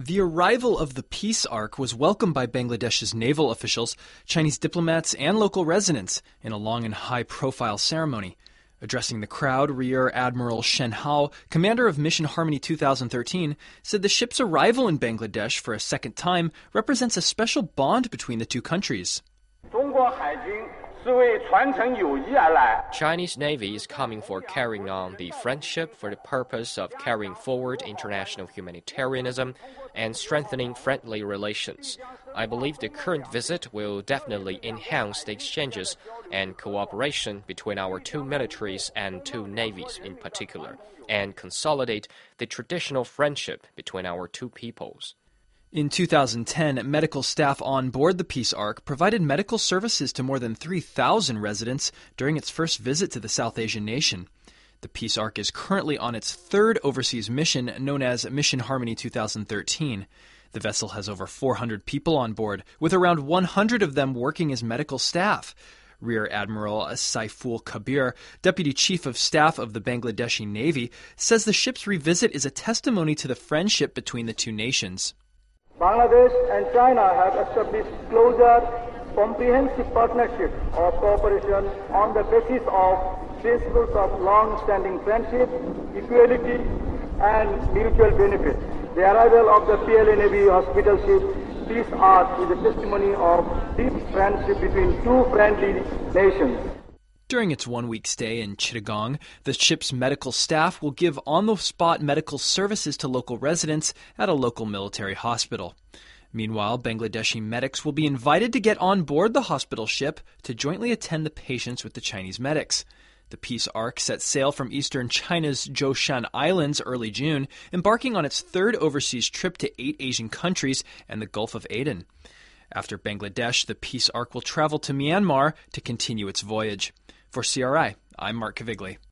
The arrival of the Peace Ark was welcomed by Bangladesh's naval officials, Chinese diplomats, and local residents in a long and high-profile ceremony. Addressing the crowd, Rear Admiral Shen Hao, commander of Mission Harmony 2013, said the ship's arrival in Bangladesh for a second time represents a special bond between the two countries. Chinese Navy is coming for carrying on the friendship for the purpose of carrying forward international humanitarianism and strengthening friendly relations. I believe the current visit will definitely enhance the exchanges and cooperation between our two militaries and two navies in particular, and consolidate the traditional friendship between our two peoples. In 2010, medical staff on board the Peace Ark provided medical services to more than 3,000 residents during its first visit to the South Asian nation. The Peace Ark is currently on its third overseas mission, known as Mission Harmony 2013. The vessel has over 400 people on board, with around 100 of them working as medical staff. Rear Admiral Saiful Kabir, Deputy Chief of Staff of the Bangladeshi Navy, says the ship's revisit is a testimony to the friendship between the two nations. Bangladesh and China have established closer, comprehensive partnership of cooperation on the basis of principles of long-standing friendship, equality, and mutual benefit. The arrival of the PLA Navy hospital ship Peace Ark is a testimony of deep friendship between two friendly nations. During its one-week stay in Chittagong, the ship's medical staff will give on-the-spot medical services to local residents at a local military hospital. Meanwhile, Bangladeshi medics will be invited to get on board the hospital ship to jointly attend the patients with the Chinese medics. The Peace Ark set sail from eastern China's Zhoushan Islands early June, embarking on its third overseas trip to 8 Asian countries and the Gulf of Aden. After Bangladesh, the Peace Ark will travel to Myanmar to continue its voyage. For CRI, I'm Mark Cavigli.